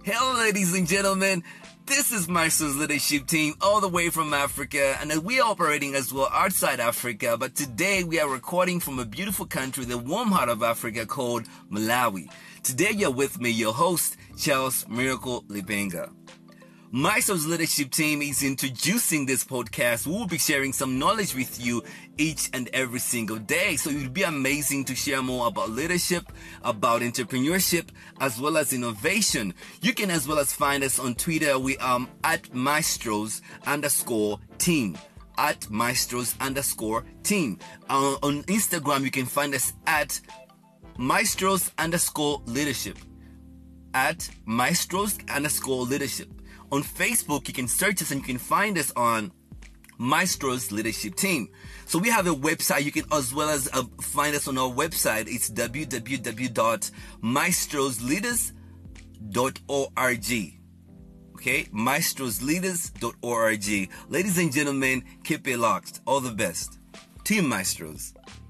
Hello, ladies and gentlemen. This is Maestro's leadership team all the way from Africa, and we are operating as well outside Africa. But today we are recording from a beautiful country, the warm heart of Africa called Malawi. Today you're with me, your host, Charles Miracle Libenga. Maestro's leadership team is introducing this podcast. We will be sharing some knowledge with you each and every single day. So it would be amazing to share more about leadership, about entrepreneurship, as well as innovation. You can as well as find us on Twitter. We are at Maestros_team. At Maestros_team. On Instagram, you can find us at Maestros_leadership. At Maestros_leadership. On Facebook, you can search us and you can find us on Maestro's Leadership Team. So we have a website. You can as well as find us on our website. It's www.maestrosleaders.org. Okay, maestrosleaders.org. Ladies and gentlemen, keep it locked. All the best. Team Maestros.